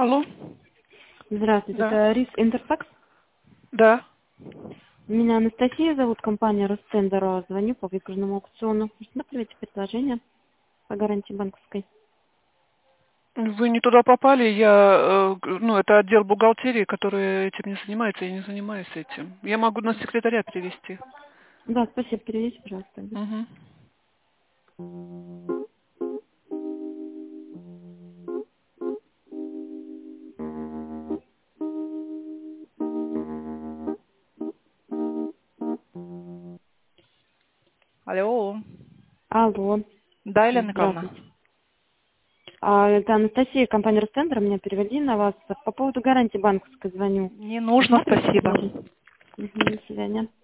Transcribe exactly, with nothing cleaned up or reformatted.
Алло. Здравствуйте, Да. это Рис Интерфакс. Да. Меня Анастасия зовут, компания Ростендер. Звоню по выигранному аукциону. Смотрите предложение по гарантии банковской. Вы не туда попали, я, э, ну, это отдел бухгалтерии, который этим не занимается, я не занимаюсь этим. Я могу на секретаря перевести. Да, спасибо, переведите, пожалуйста. Угу. Алло. Алло, Да, Елена Николаевна? здравствуйте. А, это Анастасия, компания Ростендер. Меня перевели на вас. По поводу гарантии банковской звоню. Не нужно, Смотрите спасибо. предложение? Мгм, до свидания.